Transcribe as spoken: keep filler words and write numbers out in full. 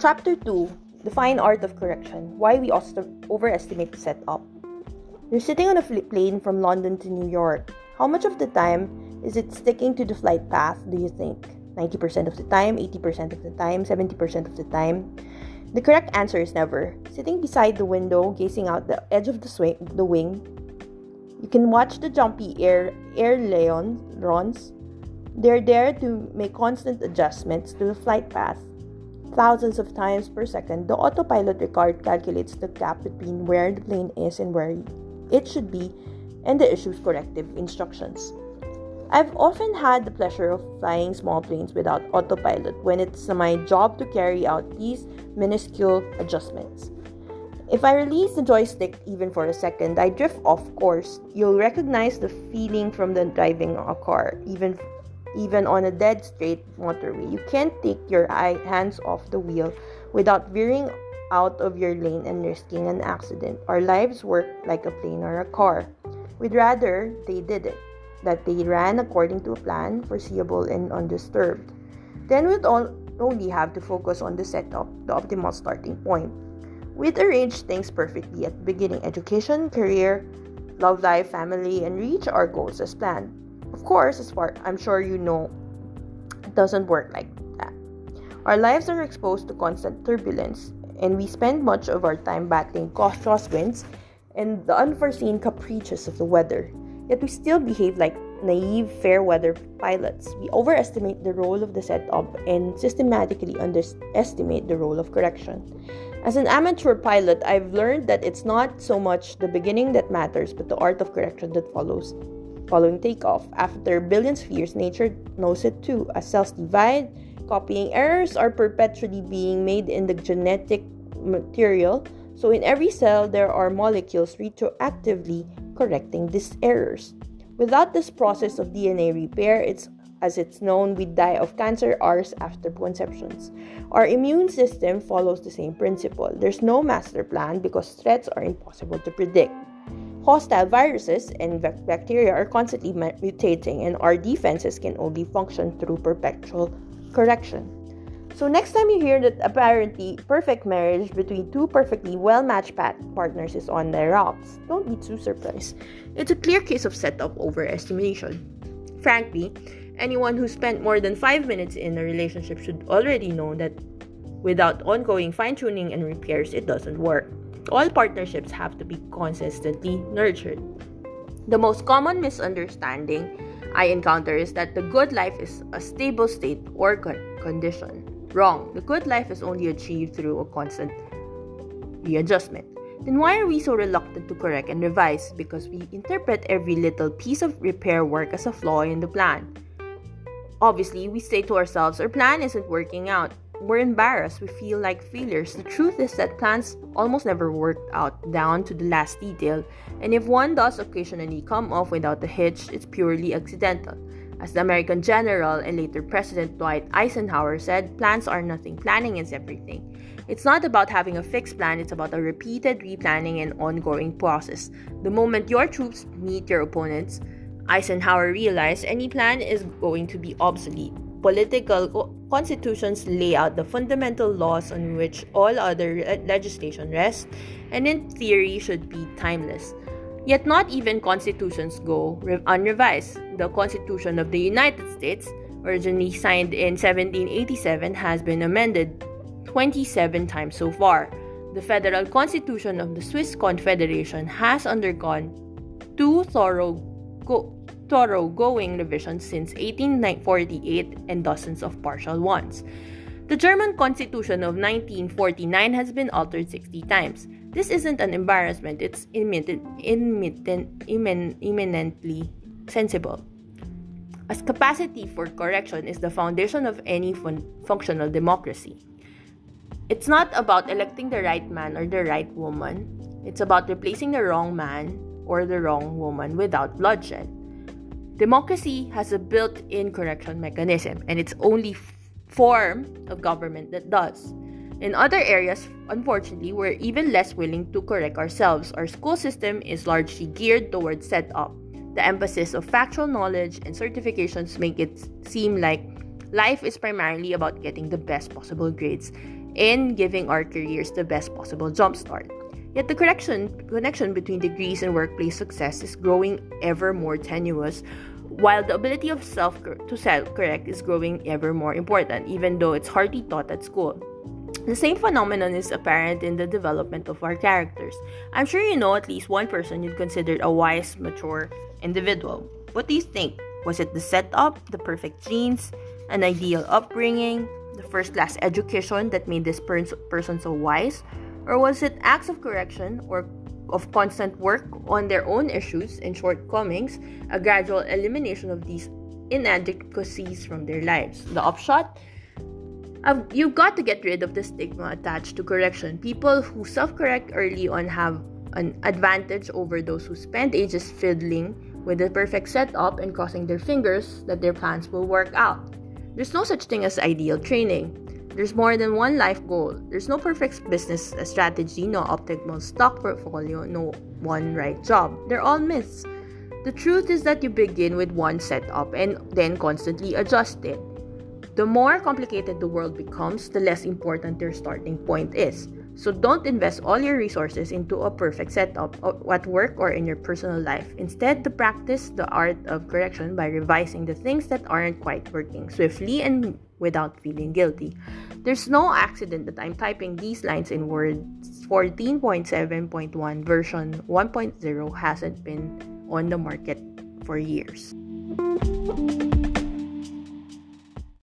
Chapter two. The Fine Art of Correction. Why we overestimate the setup. You're sitting on a plane from London to New York. How much of the time is it sticking to the flight path, do you think? ninety percent of the time, eighty percent of the time, seventy percent of the time? The correct answer is never. Sitting beside the window, gazing out the edge of the, swing, the wing, you can watch the jumpy air ailerons. They're there to make constant adjustments to the flight path. Thousands of times per second, the autopilot record calculates the gap between where the plane is and where it should be and the issues corrective instructions. I've often had the pleasure of flying small planes without autopilot when it's my job to carry out these minuscule adjustments. If I release the joystick even for a second, I drift off course. You'll recognize the feeling from the driving a car, even even on a dead straight motorway. You can't take your eye, hands off the wheel without veering out of your lane and risking an accident. Our lives work like a plane or a car. We'd rather they did it, that they ran according to a plan, foreseeable and undisturbed. Then we'd all only have to focus on the setup, the optimal starting point. We'd arrange things perfectly at the beginning: education, career, love life, family, and reach our goals as planned. Of course, as far I'm sure you know, it doesn't work like that. Our lives are exposed to constant turbulence, and we spend much of our time battling crosswinds and the unforeseen caprices of the weather. Yet we still behave like naive fair weather pilots. We overestimate the role of the setup and systematically underestimate the role of correction. As an amateur pilot, I've learned that it's not so much the beginning that matters, but the art of correction that follows following takeoff. After billions of years, nature knows it too. As cells divide, copying errors are perpetually being made in the genetic material. So in every cell, there are molecules retroactively correcting these errors. Without this process of D N A repair, it's as it's known, we die of cancer hours after conceptions. Our immune system follows the same principle. There's no master plan because threats are impossible to predict. Hostile viruses and bacteria are constantly mutating, and our defenses can only function through perpetual correction. So next time you hear that apparently perfect marriage between two perfectly well-matched partners is on the rocks, don't be too surprised. It's a clear case of setup overestimation. Frankly, anyone who spent more than five minutes in a relationship should already know that without ongoing fine-tuning and repairs, it doesn't work. All partnerships have to be consistently nurtured. The most common misunderstanding I encounter is that the good life is a stable state or condition. Wrong. The good life is only achieved through a constant readjustment. Then why are we so reluctant to correct and revise? Because we interpret every little piece of repair work as a flaw in the plan. Obviously, we say to ourselves, our plan isn't working out. We're embarrassed. We feel like failures. The truth is that plans almost never work out down to the last detail. And if one does occasionally come off without a hitch, it's purely accidental. As the American general and later President Dwight Eisenhower said, plans are nothing. Planning is everything. It's not about having a fixed plan. It's about a repeated replanning and ongoing process. The moment your troops meet your opponents, Eisenhower realized any plan is going to be obsolete. Political constitutions lay out the fundamental laws on which all other legislation rests, and in theory should be timeless. Yet not even constitutions go unrevised. The Constitution of the United States, originally signed in seventeen eighty-seven, has been amended twenty-seven times so far. The Federal Constitution of the Swiss Confederation has undergone two thorough go- thoroughgoing revisions since eighteen forty-eight and dozens of partial ones. The German Constitution of nineteen forty-nine has been altered sixty times. This isn't an embarrassment, it's imminent, imminent, immin, imminently sensible. As capacity for correction is the foundation of any fun- functional democracy. It's not about electing the right man or the right woman. It's about replacing the wrong man or the wrong woman without bloodshed. Democracy has a built-in correction mechanism, and it's only f- form of government that does. In other areas, unfortunately, we're even less willing to correct ourselves. Our school system is largely geared towards setup. The emphasis of factual knowledge and certifications make it seem like life is primarily about getting the best possible grades. in giving our careers the best possible jumpstart. Yet the connection, connection between degrees and workplace success is growing ever more tenuous, while the ability of self to self-correct is growing ever more important, even though it's hardly taught at school. The same phenomenon is apparent in the development of our characters. I'm sure you know at least one person you'd consider a wise, mature individual. What do you think? Was it the setup, the perfect genes, an ideal upbringing, the first-class education that made this pers- person so wise? Or was it acts of correction or of constant work on their own issues and shortcomings, a gradual elimination of these inadequacies from their lives? The upshot? Uh, you've got to get rid of the stigma attached to correction. People who self-correct early on have an advantage over those who spend ages fiddling with the perfect setup and crossing their fingers that their plans will work out. There's no such thing as ideal training. There's more than one life goal. There's no perfect business strategy, no optimal stock portfolio, no one right job. They're all myths. The truth is that you begin with one setup and then constantly adjust it. The more complicated the world becomes, the less important your starting point is. So don't invest all your resources into a perfect setup at work or in your personal life. Instead, to practice the art of correction by revising the things that aren't quite working swiftly and without feeling guilty. There's no accident that I'm typing these lines in Word. fourteen point seven point one version one point oh hasn't been on the market for years.